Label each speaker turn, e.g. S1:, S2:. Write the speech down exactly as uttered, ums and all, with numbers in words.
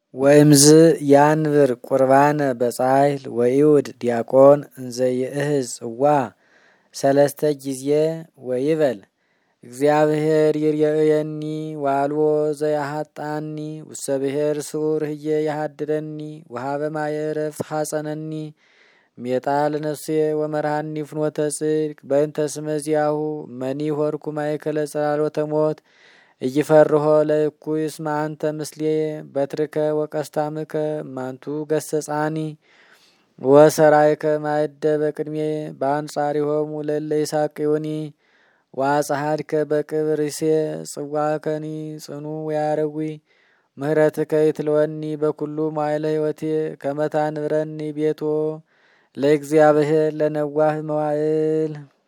S1: ወይምዝ ያንብር ቁርባነ በጻሕል ወይውድ ዲያቆን እንዘ ይእህዝ ጽዋ ሰለስተ ጊዜ ወይበል እግዚአብሔር ይርየየኒ ዋልዎ ዘያሃጣኒ ውስተ ብሔር ስዑር ህየ ያሃድረኒ ወሃበ ማየ ዕረፍት ሐጸነኒ ሜጣል ነፍሴ ወመርሃኒ ፍኖተ ጽድቅ በእንተ ስመ ዚአሁ መኒ ሆርኩ ማእከለ ጽላሎተ ሞት እይፈርሆ ለእኩይ እስመ አንተ ምስሌ በትርከ ወቀስታምከ ማንቱ ገሰጻኒ ወሰራይከ ማእደ በቅድሜ በአንጻሪሆሙ ለእለ ይሳቅዩኒ ወአጽሐድከ በቅብርሴ ጽዋከኒ ጽኑ ወያረዊ ምህረትከ ይትለወኒ በኩሉ መዋዕለ ሕይወቴ ከመ ታንብረኒ ቤቶ ለእግዚአብሔር ለነዋህ መዋዕል